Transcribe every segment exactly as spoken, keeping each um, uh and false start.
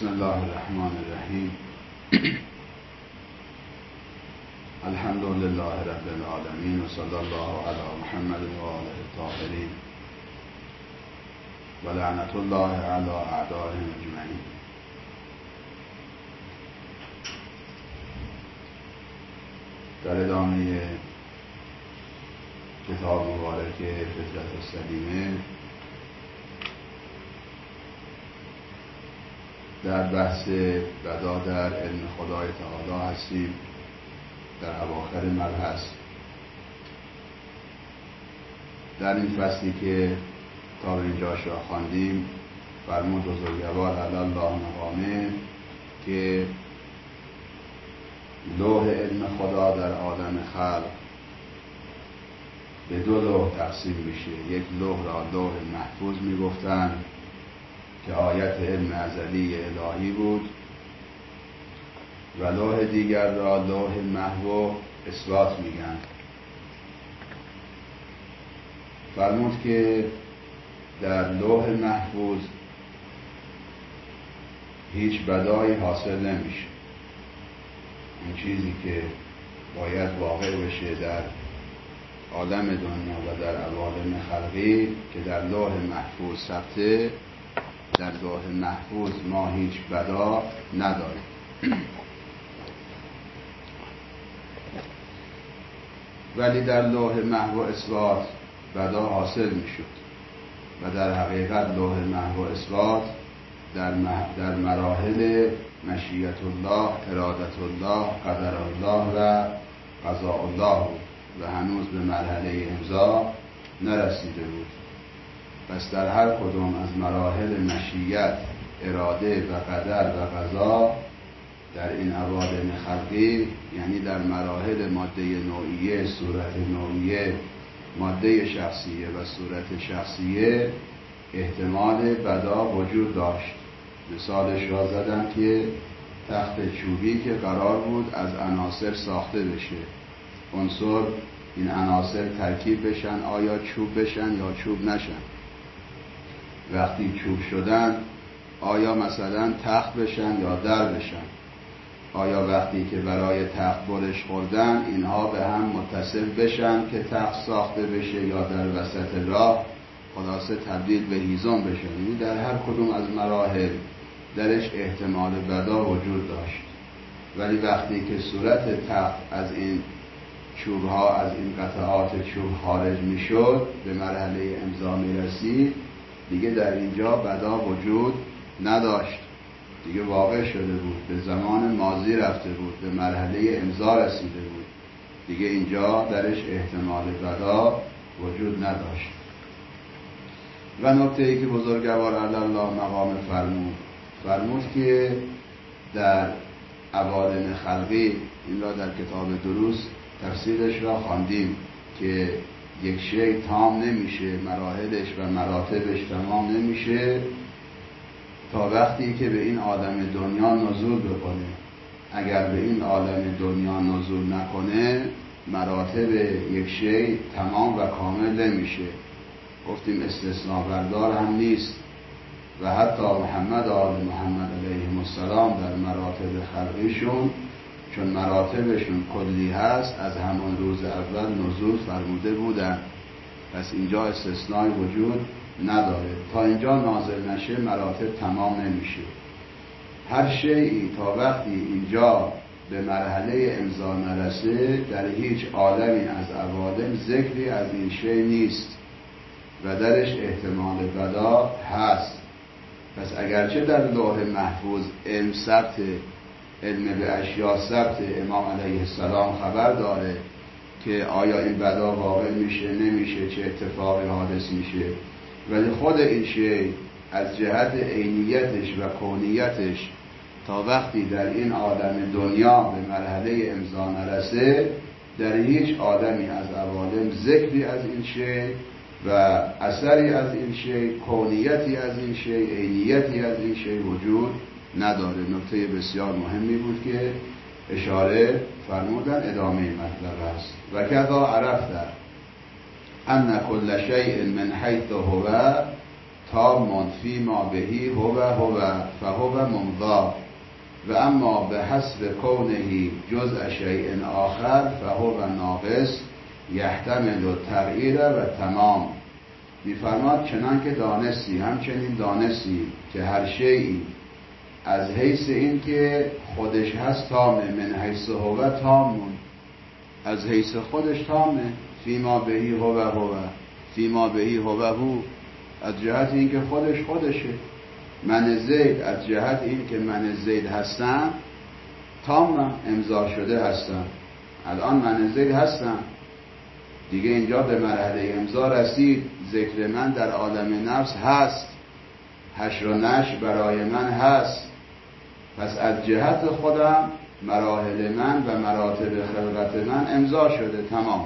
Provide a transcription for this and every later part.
بسم الله الرحمن الرحیم. الحمد لله رب العالمین و صلی الله علی محمد و آله الطاهرین و لعنت الله علی اعدائهم اجمعین. در ادامه کتاب مبارک فطرت السلیمه در بحث بدا در علم خدای تعالی هستیم، در اواخر مبحث. در این فصلی که تا به اینجاش را خواندیم فرمود بزرگوار علی الله مقامه که لوح علم خدا در عالم خلق به دو لوح تقسیم میشه. یک لوح را لوح محفوظ میگفتند که آیت علم ازلی الهی بود و لوح دیگر را لوح محو اثبات میگن. فرمود که در لوح محفوظ هیچ بدایی حاصل نمیشه. این چیزی که باید واقع بشه در عالم دنیا و در عوالم خلقی که در لوح محفوظ ثبته، در لوح محفوظ ما هیچ بدا نداریم. ولی در لوح محو اثبات بدا حاصل می شد و در حقیقت لوح محو اثبات در, مح... در مراحل مشیت الله، ارادت الله، قدر الله و قضاء الله بود و هنوز به مرحله امضا نرسیده بود. پس در هر کدام از مراحل مشیت، اراده و قدر و قضا در این عوالم خلقی، یعنی در مراحل ماده نوعیه، صورت نوعیه، ماده شخصیه و صورت شخصیه احتمال بدا وجود داشت. مثالش را زدم که تخت چوبی که قرار بود از عناصر ساخته بشه، عنصر این عناصر ترکیب بشن، آیا چوب بشن یا چوب نشن. وقتی چوب شدن آیا مثلا تخت بشن یا در بشن. آیا وقتی که برای تخت برش خوردن اینها به هم متصل بشن که تخت ساخته بشه یا در وسط راه خلاصه تبدیل به هیزم بشن. یعنی در هر کدوم از مراحل درش احتمال بدا وجود داشت. ولی وقتی که صورت تخت از این چوبها، از این قطعات چوب خارج می شد، به مرحله امضا می رسید، دیگه در اینجا بدا وجود نداشت، دیگه واقع شده بود، به زمان ماضی رفته بود، به مرحله امضا رسیده بود، دیگه اینجا درش احتمال بدا وجود نداشت. و نکته ای که بزرگوار علی الله مقام فرمود فرمود که در عوالم خلقی، این را در کتاب دروس تفسیرش را خواندیم که یک شی تام نمیشه، مراحلش و مراتبش تمام نمیشه تا وقتی که به این عالم دنیا نزول بکنه. اگر به این عالم دنیا نزول نکنه مراتب یک شی تمام و کامل نمیشه. گفتیم استثناء بردار هم نیست و حتی محمد آل محمد علیه السلام در مراتب خلقیشون چون مراتبشون کلی هست از همون روز اول نزول فرموده بودن. پس اینجا استثناء وجود نداره. تا اینجا نازل نشه مراتب تمام نمیشه. هر شیئی تا وقتی اینجا به مرحله امضا نرسه در هیچ عالمی از عوالم ذکری از این شی نیست و درش احتمال بدا هست. پس اگرچه در لوح محفوظ علم ثبت، علم به اشیاء ثبت، امام علیه السلام خبر داره که آیا این بدا واقع میشه نمیشه، چه اتفاقی حادث میشه، ولی خود این شی از جهت عینیتش و کونیتش تا وقتی در این عالم دنیا به مرحله امضا نرسه در هیچ عالمی از عوالم ذکری از این شی و اثری از این شی، کونیتی از این شی، عینیتی از این شی وجود نداره. نکته بسیار مهمی بود که اشاره فرمودن ادامه مطلب است. و کذا عرفت ان کل شیء من حیث هو تام فیما بهی هو هو فهو ممضا و اما به حسب کونه جزء شیء آخر فهو ناقص یحتمل التغییر و تمام. می‌فرماد چنان که دانستی همچنین دانستی که هر شیئی از حیث این که خودش هست تامه، من حیث هو تامون، از حیث خودش تامه، فیما بهی هو هو فیما بهی هو هو، از جهت این که خودش خودشه. من زید از جهت این که من زید هستم تامم، امضا شده هستم. الان من زید هستم دیگه، اینجا به مرحله امضا رسید. ذکر من در عالم نفس هست، حشر و نشر برای من هست. پس از جهت خودم مراحل من و مراتب خلقت من امضا شده، تمام.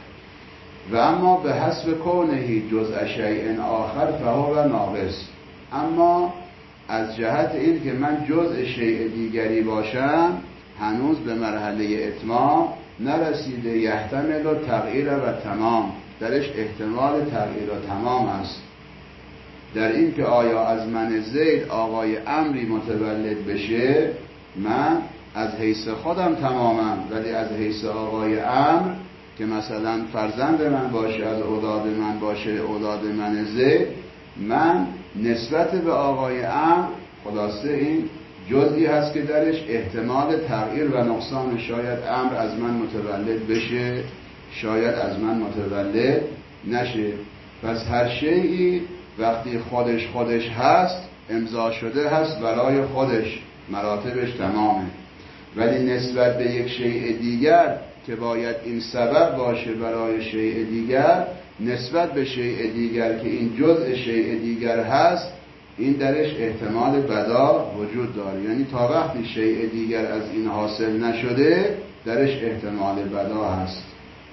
و اما به حسب کونهی جزء شیء آخر فهو ناقص، اما از جهت این که من جزء شیء دیگری باشم هنوز به مرحله اتمام نرسیده. یحتمل و تغییر و تمام، درش احتمال تغییر و تمام است. در این که آیا از من زید آقای امری متولد بشه، من از حیث خودم تمامم، ولی از حیث آقای امر که مثلا فرزند من باشه، از اولاد من باشه، اولاد من زید، من نسبت به آقای امر، خلاصه این جزئی هست که درش احتمال تغییر و نقصان، شاید امر از من متولد بشه، شاید از من متولد نشه. پس هر شیئی وقتی خودش خودش هست امضا شده هست برای خودش، مراتبش تمامه. ولی نسبت به یک شیء دیگر که باید این سبب باشه برای شیء دیگر، نسبت به شیء دیگر که این جزء شیء دیگر هست، این درش احتمال بدا وجود داره. یعنی تا وقتی شیء دیگر از این حاصل نشده درش احتمال بدا هست.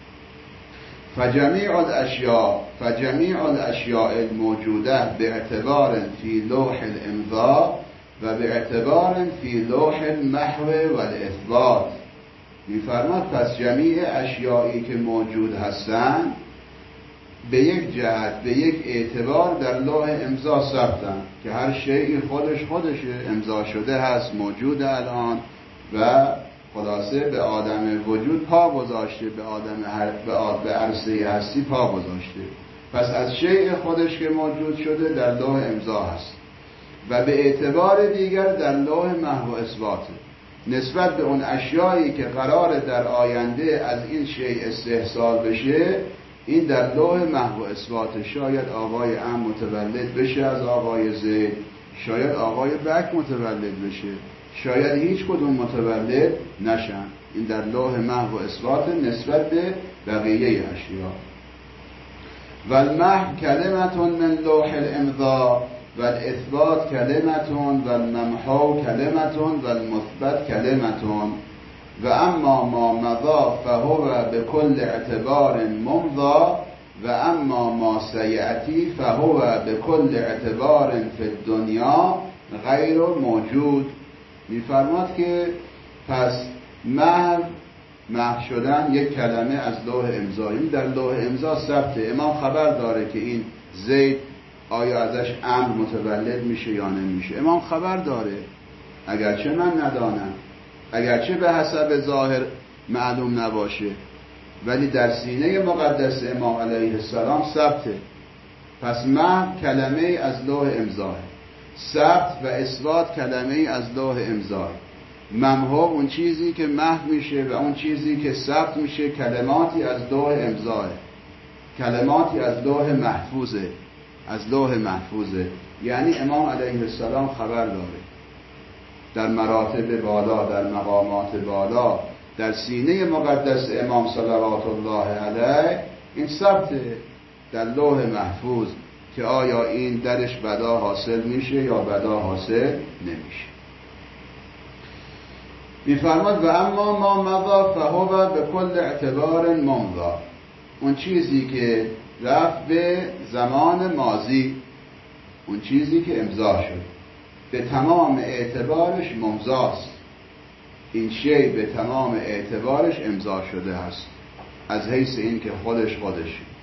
فجمیع الاشیاء فجمیع الاشیاء الموجوده باعتبار فی لوح الامضاء و باعتبار فی لوح المحو والاثبات. می‌فرماد پس جمیع اشیایی که موجود هستند به یک جهت، به یک اعتبار در لوح امضا ثبتن که هر شیئی خودش خودشه، امضا شده هست، موجود الان و خلاصه به آدم وجود پا گذاشته، به آدم هر... به عرصه هستی پا گذاشته. پس از شیء خودش که موجود شده در لوح امضا هست و به اعتبار دیگر در لوح محو اثباته، نسبت به اون اشیایی که قرار در آینده از این شیء استحصال بشه، این در لوح محو اثبات. شاید آقای ام متولد بشه از آقای زید، شاید آقای بک متولد بشه، شاید هیچ کدوم متولد نشن. این در لوح محو اثبات نسبت به بقیه اشیا. والمحو کلمتون من لوح الامضاء والاثبات کلمتون والممحو کلمتون والمثبت کلمتون و اما ما مضا فهو به کل اعتبار ممضا و اما ما سیعتی فهو به کل اعتبار فی الدنیا غیر موجود. می‌فرماد که پس محو محو شدن یک کلمه از لوح امضایی، در لوح امضا ثبته. امام خبر داره که این زید آیا ازش امر متولد میشه یا نمیشه، امام خبر داره، اگرچه من ندانم، اگرچه به حسب ظاهر معلوم نباشه، ولی در سینه مقدس امام علیه السلام ثبته. پس محو کلمه از لوح امضا، ثبت و اثبات کلمه از لوح امضا. ممحو اون چیزی که محو میشه و اون چیزی که ثبت میشه کلماتی از لوح امضا، کلماتی از لوح محفوظه، از لوح محفوظه. یعنی امام علیه السلام خبر داره در مراتب بالا، در مقامات بالا، در سینه مقدس امام صلوات الله علیه این ثبت در لوح محفوظ که آیا این درش بدا حاصل میشه یا بدا حاصل نمیشه. میفرماد و اما ما مضا فهو به کل اعتبار ممضا، اون چیزی که رفت به زمان ماضی، اون چیزی که امضا شد به تمام اعتبارش ممضاست. این شی به تمام اعتبارش امضا شده است از حیث این که خودش خودشه.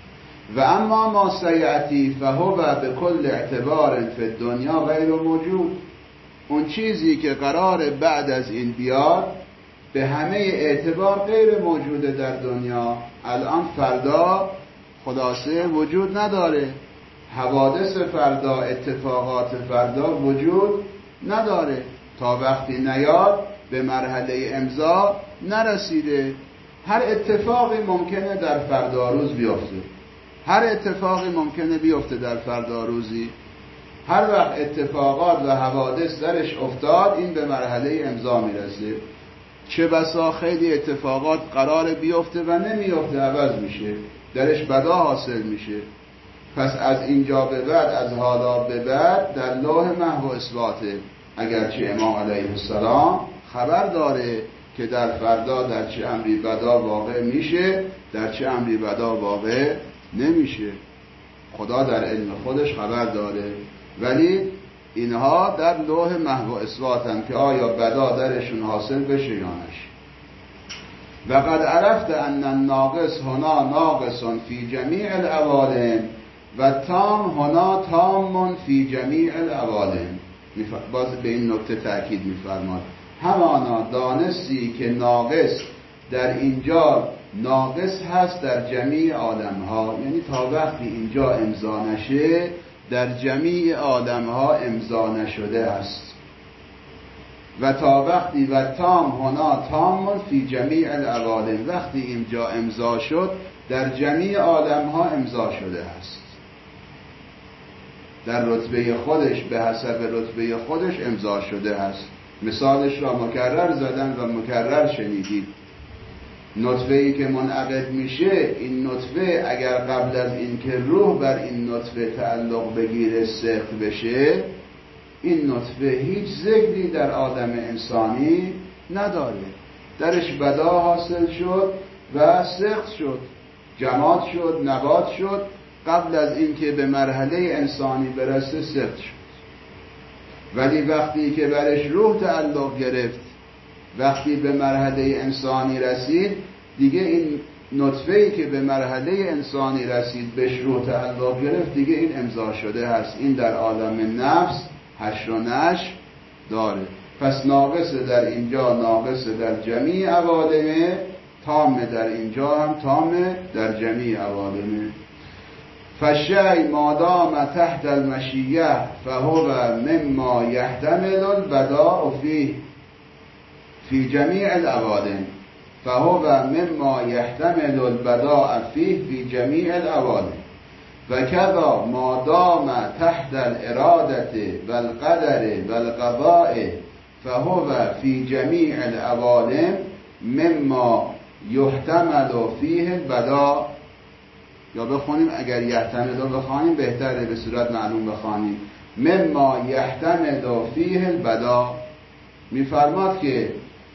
و اما ما سیعتی فهو به کل اعتبار فی الدنیا غیر موجود. اون چیزی که قرار بعد از این بیاد به همه اعتبار غیر موجوده در دنیا. الان فردا خلاصه وجود نداره، حوادث فردا، اتفاقات فردا وجود نداره. تا وقتی نیاد به مرحله امضا نرسیده. هر اتفاقی ممکنه در فردا روز بیفته، هر اتفاقی ممکنه بیفته در فردا روزی. هر وقت اتفاقات و حوادث درش افتاد این به مرحله امضا میرسه. چه بسا خیلی اتفاقات قرار بیفته و نمیفته، عوض میشه، درش بدا حاصل میشه. پس از اینجا به بعد، از حالا به بعد در لوح محو اثباته. اگرچه امام علیه السلام خبر داره که در فردا در چه امری بدا واقع میشه، در چه امری بدا واقع نمیشه. خدا در علم خودش خبر داره، ولی اینها در لوح محو اثباتن که آیا بدا درشون حاصل بشه یا نشه. و قد عرفت ان الناقص هنا ناقص فی جمیع العوالم و تام هنا تام فی جمیع العوالم. باز به این نکته تأکید می‌فرماد. همانا دانستی که ناقص در اینجا ناقص هست در جمیع عالم‌ها، یعنی تا وقتی اینجا امضا نشه در جمیع عالم‌ها امضا نشده است. و تا وقتی و تام هنا تام فی جمیع العوالم، وقتی اینجا امضا شد در جمیع عالم‌ها امضا شده است. در رتبه خودش به حسب رتبه خودش امضا شده است. مثالش را مکرر زدن و مکرر شنیدید. نطفه‌ای که منعقد میشه، این نطفه اگر قبل از این که روح بر این نطفه تعلق بگیره سخت بشه، این نطفه هیچ ذکری در آدم انسانی نداره، درش بدا حاصل شد و سخت شد، جماد شد، نبات شد، قبل از این که به مرحله انسانی برسه سخت شد. ولی وقتی که برش روح تعلق گرفت، وقتی به مرحله انسانی رسید، دیگه این نطفه‌ای که به مرحله انسانی رسید بهش روح تعلق گرفت، دیگه این امضا شده هست. این در عالم نفس حشر و نشر داره. پس ناقص در اینجا، ناقص در جمیع عوالمه، تام در اینجا هم تام در جمیع عوالمه. فالشیء ما دام تحت المشیه فهو مما یحتمل البداء فیه فی جمیع العوالم فهو مما یحتمل البداء فیه فی جمیع العوالم و کذا ما دام تحت الارادة والقدر والقضاء فهو فی جمیع العوالم مما یحتمل فیه البداء. یا بخونیم، اگر یحتمل بخونیم بهتره، به صورت معلوم بخونیم. مما یحتمل فیه البداء میفرماد که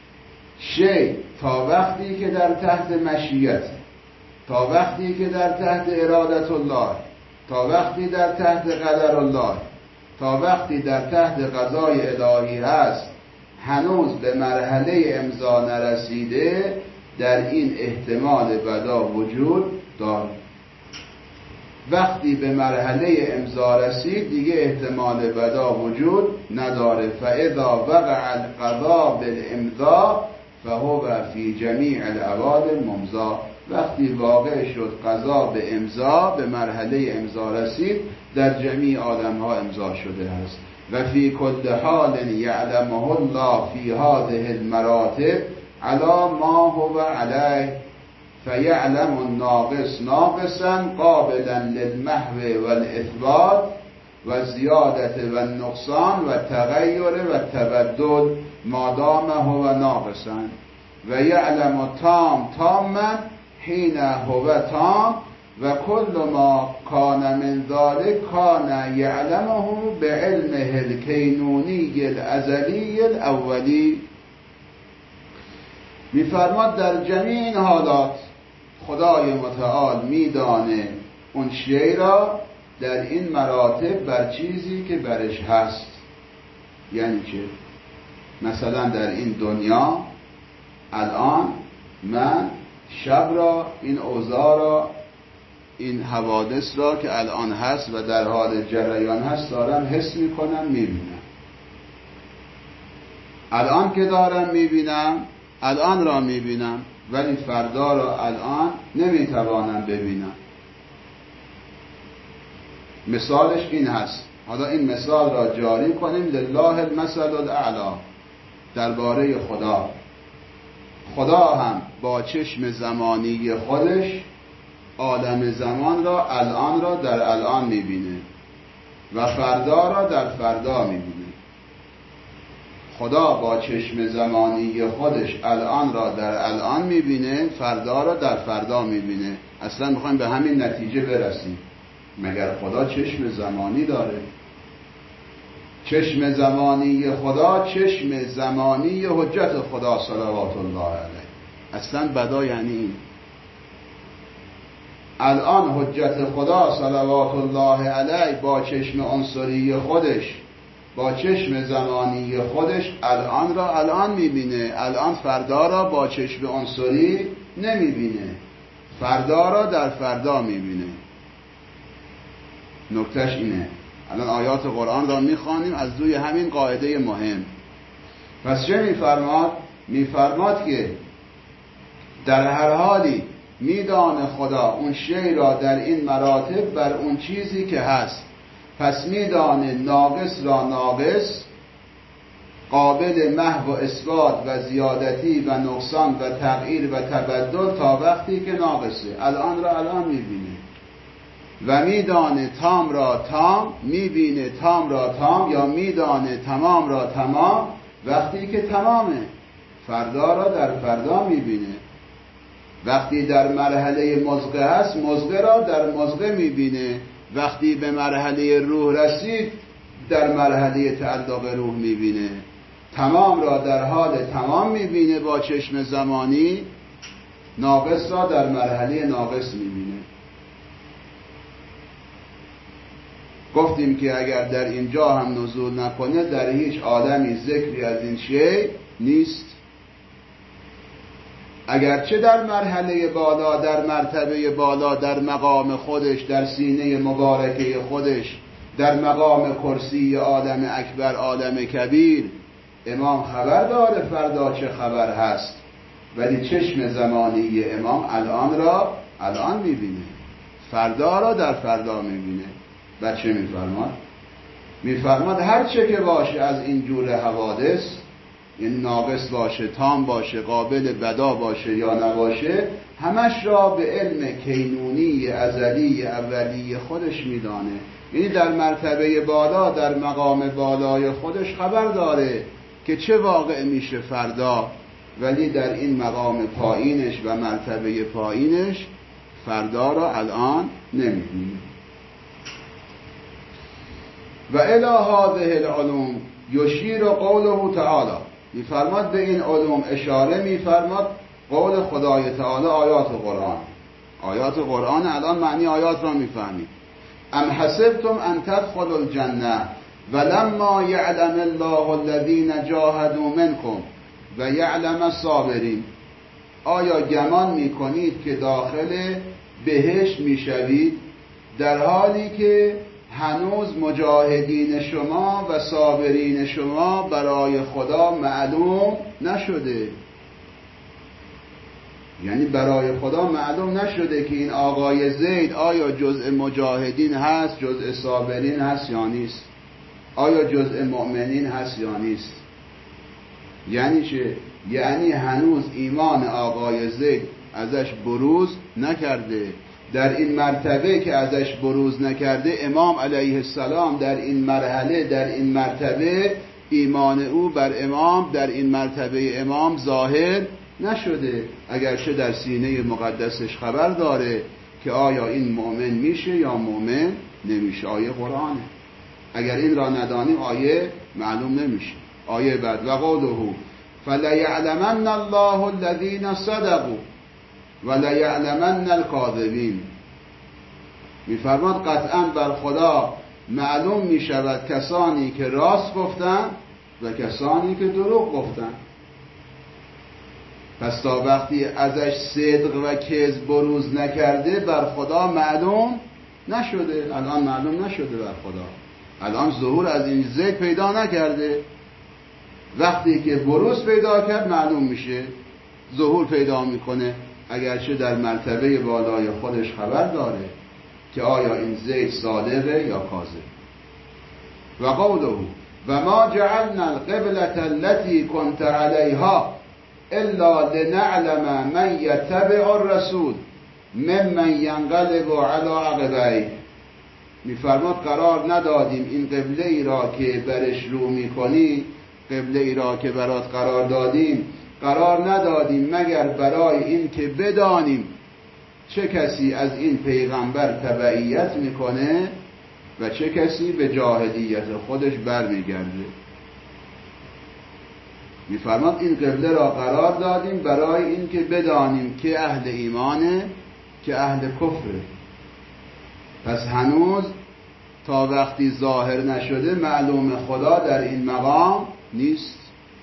شی تا وقتی که در تحت مشیت، تا وقتی که در تحت ارادت الله، تا وقتی در تحت قدر الله، تا وقتی در تحت قضای الهی هست، هنوز به مرحله امضا نرسیده، در این احتمال بدا وجود دارد. وقتی به مرحله امضا رسید دیگه احتمال بدا وجود نداره. فاذا وقع القضاء بالامضاء فهو فی جمیع العوالم ممضا. وقتی واقع شد قضا به امضا، به مرحله امضا رسید، در جمیع عالم‌ها امضا شده است. و فی کل حال یعلمه الله فی هذه المراتب علی ما هو علیه فیعلم الناقص ناقصا قابلا للمحو والاثبات و زیادت و النقصان و تغییر و تبدل ما دام هو ناقصا و یعلم تام تاما حین هو تام و کل ما کان من ذلك کان یعلمه بعلمه الکینونی الازلی الاولی. میفرماد در جمیع این حالات خدای متعال میدانه اون شیء را در این مراتب بر چیزی که برش هست. یعنی چه؟ مثلا در این دنیا الان من شب را این اوضاع را این حوادث را که الان هست و در حال جریان هست دارم حس میکنم، میبینم. الان که دارم میبینم، الان را میبینم، ولی فردا را الان نمیتوانم ببینم. مثالش این هست. حالا این مثال را جاری کنیم. لله المثل الاعلی. درباره خدا، خدا هم با چشم زمانی خودش عالم زمان را، الان را در الان میبینه و فردا را در فردا میبینه. خدا با چشم زمانی خودش الان را در الان میبینه، فردا را در فردا میبینه. اصلا میخوایم به همین نتیجه برسیم. مگر خدا چشم زمانی داره؟ چشم زمانی خدا چشم زمانی حجت خدا صلوات الله علیه. اصلا بدا یعنی این. الان حجت خدا صلوات الله علیه با چشم عنصری خودش، با چشم زمانی خودش الان را الان میبینه. الان فردا را با چشم عنصری نمیبینه، فردا را در فردا میبینه. نکتهش اینه. الان آیات قرآن را میخوانیم از روی همین قاعده مهم. پس چه میفرماد؟ میفرماد که در هر حالی میدانه خدا اون شی را در این مراتب بر اون چیزی که هست. پس میدانه ناقص را ناقص، قابل محو و اثبات و زیادتی و نقصان و تغییر و تبدل تا وقتی که ناقصه. الان را الان میبینه و میدانه تام را تام، میبینه تام را تام، یا میدانه تمام را تمام وقتی که تمامه. فردا را در فردا میبینه. وقتی در مرحله مزغه هست، مزغه را در مزغه میبینه. وقتی به مرحله روح رسید، در مرحله تعلق روح میبینه. تمام را در حال تمام میبینه با چشم زمانی، ناقص را در مرحله ناقص میبینه. گفتیم که اگر در اینجا هم نزول نکنه در هیچ عالمی ذکری از این شیء نیست. اگرچه در مرحله بالا، در مرتبه بالا، در مقام خودش، در سینه مبارکه خودش، در مقام کرسی عالم اکبر، عالم کبیر، امام خبر داره فردا چه خبر هست، ولی چشم زمانی امام الان را الان میبینه، فردا را در فردا میبینه. و چه میفرماد؟ میفرماد هر چه که باشه از این جور حوادث، یعنی ناقص باشه، تام باشه، قابل بدا باشه یا نباشه، همش را به علم کینونی ازلی اولی خودش میدانه. یعنی در مرتبه بالا، در مقام بالای خودش خبر داره که چه واقع میشه فردا، ولی در این مقام پایینش و مرتبه پایینش فردا را الان نمیبینه. و الی هذه العلوم یشیر قوله تعالی. میفرماد به این علوم اشاره میفرماد قول خدای تعالی، آیات قرآن. آیات قرآن الان معنی آیات را میفهمید. ام حسبتم ان تدخلوا الجنه ولما یعلم الله الذین جاهدوا منکم و یعلم الصابرین. آیا گمان میکنید که داخل بهشت میشوید در حالی که هنوز مجاهدین شما و صابرین شما برای خدا معلوم نشده؟ یعنی برای خدا معلوم نشده که این آقای زید آیا جزء مجاهدین هست، جزء صابرین هست یا نیست، آیا جزء مؤمنین هست یا نیست. یعنی چه؟ یعنی هنوز ایمان آقای زید ازش بروز نکرده. در این مرتبه که ازش بروز نکرده، امام علیه السلام در این مرحله، در این مرتبه ایمان او بر امام در این مرتبه امام ظاهر نشده، اگرچه در سینه مقدسش خبر داره که آیا این مؤمن میشه یا مؤمن نمیشه. آیه قرآنه. اگر این را ندانیم آیه معلوم نمیشه. آیه بعد و قوله فلیعلمن الله الذین صدقوا ولیعلمن الکاذبین. میفرماد قطعا بر خدا معلوم میشود کسانی که راست گفتن و کسانی که دروغ گفتن. پس تا وقتی ازش صدق و کذب بروز نکرده بر خدا معلوم نشده. الان معلوم نشده بر خدا، الان ظهور از این زید پیدا نکرده. وقتی که بروز پیدا کرد معلوم میشه، ظهور پیدا میکنه، اگرچه در مرتبه بالای خودش خبر داره که آیا این زید صادقه یا کاذب. و قوله و ما جعلنا القبلة التي كنت عليها الا لنعلم من يتبع الرسول ممن ينقلب على عقبيه. میفرماد قرار ندادیم این قبله ای را که برش رو میکنی، قبله ای را که برات قرار دادیم، قرار ندادیم مگر برای این که بدانیم چه کسی از این پیغمبر تبعیت میکنه و چه کسی به جاهلیت خودش برمیگرده. میفرماد این قبله را قرار دادیم برای این که بدانیم که اهل ایمانه که اهل کفره. پس هنوز تا وقتی ظاهر نشده معلوم خدا در این مقام نیست.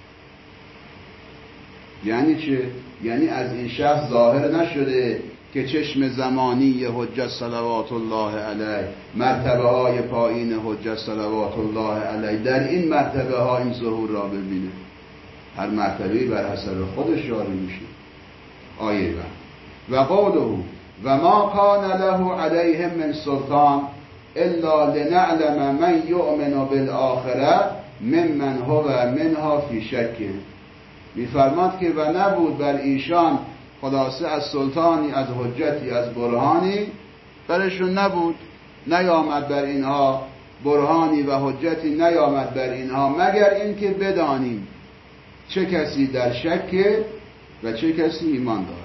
یعنی چه؟ یعنی از این شخص ظاهر نشده که چشم زمانی حجت صلوات الله علیه، مرتبه های پایین حجت صلوات الله علیه در این مرتبه ها این ظهور را ببینه. هر مرتبه بر حسب خودش جاری میشه. آیه بعد و قوله و ما کان له علیهم من سلطان الا لنعلم من یؤمن بالآخره ممن هو منها فی شک. میفرماد که و نبود بر ایشان خلاصه از سلطانی، از حجتی، از برهانی برشون نبود، نیامد بر اینها برهانی و حجتی نیامد بر اینها مگر اینکه بدانیم چه کسی در شک و چه کسی ایمان دارد.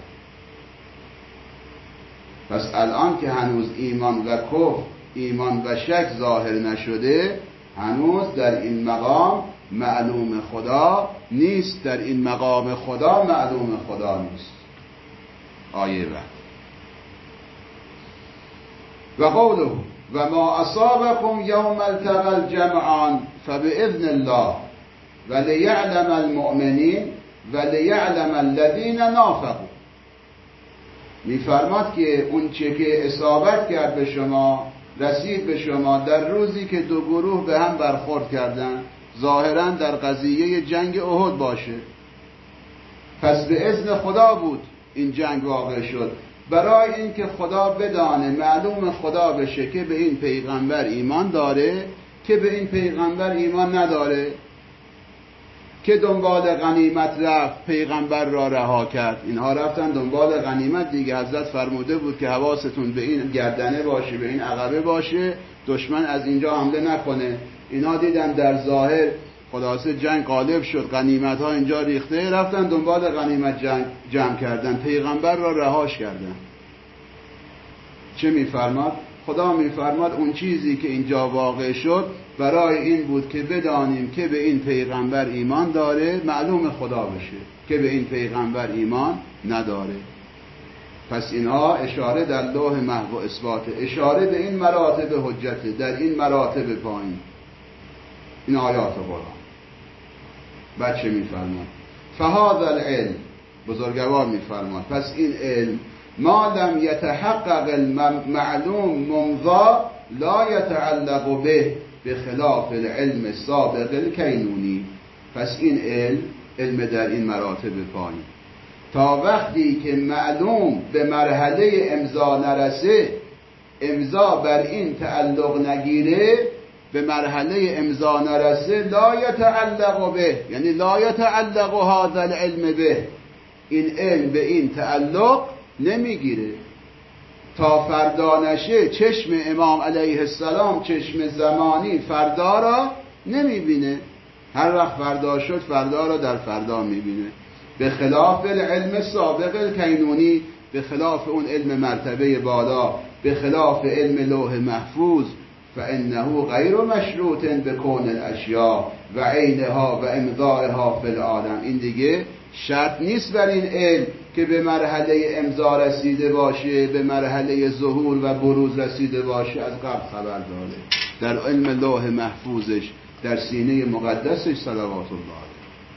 پس الان که هنوز ایمان و کفر، ایمان و شک ظاهر نشده، هنوز در این مقام معلوم خدا نیست، در این مقام خدا معلوم خدا نیست. آیه بعد و قوله و ما اصابكم یوم التقى الجمعان فبإذن الله ولیعلم المؤمنین ولیعلم الذین نافقوا. میفرماد که اون چه که اصابت کرد به شما، رسید به شما در روزی که دو گروه به هم برخورد کردن، ظاهرا در قضیه جنگ احد باشه، پس به اذن خدا بود این جنگ واقع شد، برای اینکه خدا بدانه، معلوم خدا بشه که به این پیغمبر ایمان داره که به این پیغمبر ایمان نداره، که دنبال غنیمت رفت پیغمبر را رها کرد. اینها رفتن دنبال غنیمت دیگه. حضرت فرموده بود که حواستون به این گردنه باشه، به این عقبه باشه، دشمن از اینجا حمله نکنه. اینا دیدن در ظاهر خلاصه جنگ غالب شد، غنیمت ها اینجا ریخته، رفتن دنبال غنیمت جنگ جمع کردن، پیغمبر را رهاش کردن. چه میفرماد؟ خدا میفرماد اون چیزی که اینجا واقع شد برای این بود که بدانیم که به این پیغمبر ایمان داره، معلوم خدا بشه که به این پیغمبر ایمان نداره. پس اینها اشاره در لوح محو و اثبات، اشاره به این مراتب حجت، در این مراتب پایین، این آیات قرآن. بعد چه میفرماد؟ فهذا العلم، بزرگوار میفرماد پس این علم ما لم يتحقق المعلوم ممضا لا يتعلق به بخلاف العلم السابق الكینونی. پس این علم، علم در این مراتب پایین، تا وقتی که معلوم به مرحله امضا نرسه، امضا بر این تعلق نگیره، به مرحله امضا نرسه، لا يتعلق به، یعنی لا يتعلق هذا العلم به، این علم به این تعلق نمیگیره. تا فردا نشه چشم امام علیه السلام، چشم زمانی فردا را نمیبینه. هر وقت فردا شد فردا را در فردا میبینه. به خلاف العلم سابق الکینونی، به خلاف اون علم مرتبه بالا، به خلاف علم لوح محفوظ، فانه غیر مشروط بکون الاشیاء و عینها و امضائها فی العالم. این دیگه شرط نیست بر این علم که به مرحله امضا رسیده باشه، به مرحله ظهور و بروز رسیده باشه، از قبل خبر داره در علم لوح محفوظش، در سینه مقدسش صلوات الله علیه.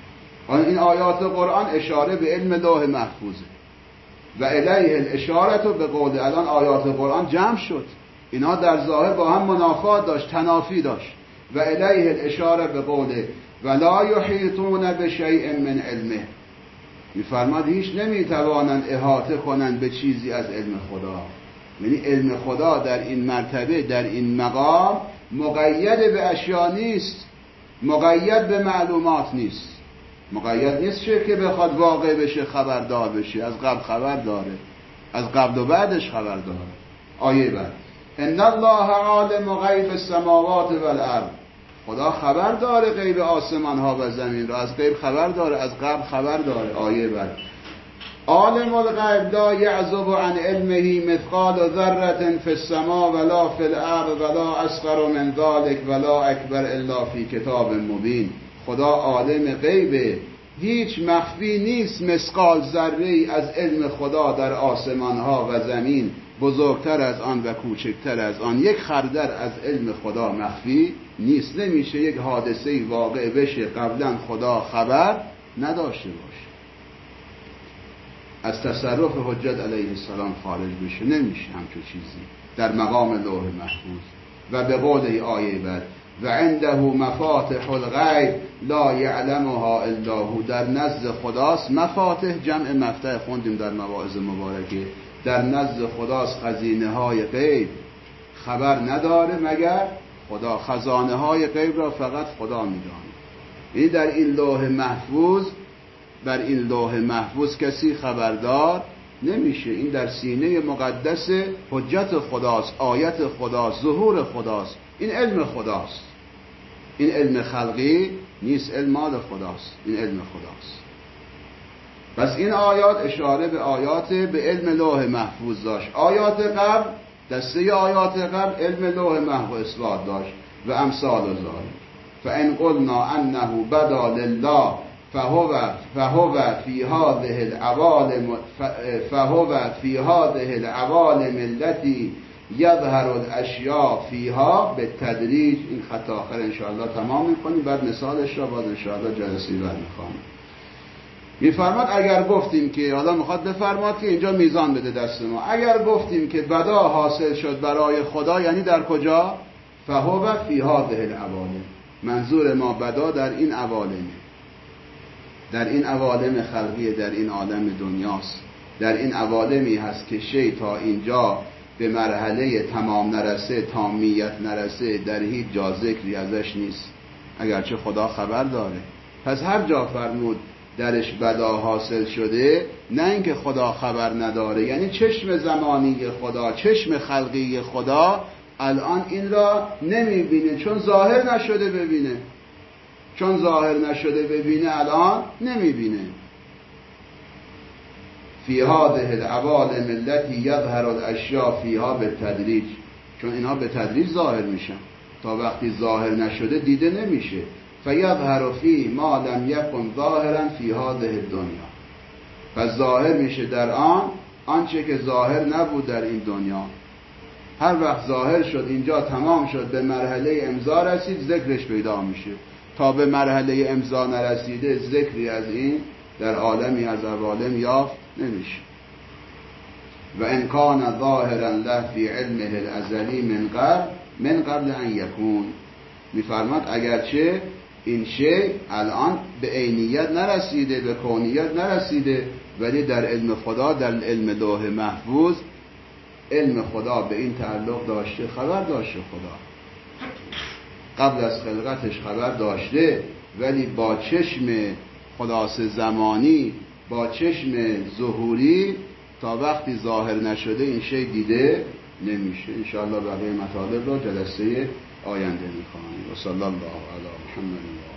این آیات قرآن اشاره به علم لوح محفوظه و الیه الاشاره به قول. الان آیات قرآن جمع شد، اینا در ظاهر با هم منافات داشت، تنافی داشت. و الیه الاشاره به قوله ولا یحیطون بشیء من علمه، میفرماد هیچ نمیتوانند احاطه کنند به چیزی از علم خدا. یعنی علم خدا در این مرتبه، در این مقام مقید به اشیا نیست، مقید به معلومات نیست، مقید نیست چه که بخواد واقع بشه خبردار بشه، از قبل خبر داره، از قبل و بعدش خبر داره. آیه بعد ان الله عالم غیب السماوات والارض، خدا خبر داره غیب آسمان ها و زمین رو، از غیب خبر داره، از قبل خبر داره. آیه بعد عالم الغیب لا یعزب عن علمه مثقال ذره فی السماء ولا فی الارض ولا اصغر من ذلك ولا اکبر الا فی کتاب مبین. خدا عالم غیبه، هیچ مخفی نیست مثقال ذره از علم خدا در آسمان ها و زمین، بزرگتر از آن و کوچکتر از آن یک خردل از علم خدا مخفی نیست. نمیشه یک حادثه واقع بشه قبلا خدا خبر نداشته باشه، از تصرف حجت علیه السلام خارج بشه، نمیشه همچون چیزی در مقام لوح محفوظ. و به قول آیه بعد و عنده مفاتح الغیب لا یعلمها الا هو، در نزد خداست مفاتح، جمع مفتاح خوندیم در مواعظ مبارکه، در نزد خداست خزینه های غیب، خبر نداره مگر خدا، خزانه های غیب را فقط خدا میداند. این در این لوح محفوظ، در این لوح محفوظ کسی خبردار نمیشه. این در سینه مقدس حجت خداست، آیت خداست، ظهور خداست، این علم خداست، این علم خلقی نیست، علم مال خداست، این علم خداست. پس این آیات اشاره به آیات به علم لوح محفوظ داشت. آیات قبل، دسته آیات قبل علم لوح محفوظ اثبات داشت و امثال ذالک. فان قلنا انه بدا لله فهو فهو فی هذه العوالم فهو فی هذه العوالم التي یظهر الاشیاء فیها به تدریج. این خط آخر انشاءالله تمام میکنیم، بعد مثالش را باز انشاءالله جلسه بعد میخوانیم. میفرماد اگر گفتیم که، حالا میخواد بفرماد که اینجا میزان بده دست ما، اگر گفتیم که بدا حاصل شد برای خدا، یعنی در کجا؟ فهو فی هذه العوالم، منظور ما بدا در این عوالمه، در این عوالم خلقیه، در این عالم دنیاست، در این عوالمی هست که شی تا اینجا به مرحله تمام نرسه، تامیت نرسه، در هیچ جا ذکری ازش نیست، اگرچه خدا خبر داره. پس هر جا فرمود درش بدا حاصل شده، نه اینکه خدا خبر نداره، یعنی چشم زمانی خدا، چشم خلقی خدا الان این را نمیبینه، چون ظاهر نشده ببینه، چون ظاهر نشده ببینه الان نمیبینه. فی هذه العوالم التي یظهر الاشیاء فیها بالتدریج، چون اینها به تدریج ظاهر میشن، تا وقتی ظاهر نشده دیده نمیشه. فیظهر فی ما لم یکن ظاهرا فی هذه الدنیا، پس ظاهر میشه در آن آنچه که ظاهر نبود در این دنیا. هر وقت ظاهر شد، اینجا تمام شد، به مرحله امضا رسید، ذکرش پیدا میشه. تا به مرحله امضا نرسیده ذکری از این در عالمی از عوالم یافت نمیشه. و ان کان ظاهرا له فی علمه الازلی من قبل من قبل ان یکون، میفرماد اگرچه این شی الان به عینیت نرسیده، به کونیت نرسیده، ولی در علم خدا، در علم لوح محفوظ علم خدا به این تعلق داشته، خبر داشته خدا قبل از خلقتش خبر داشته، ولی با چشم خلاص زمانی، با چشم ظهوری تا وقتی ظاهر نشده این شی دیده نمیشه. انشاءالله بقیه مطالب را جلسه آینده میخوانیم. و صلی الله علی محمد.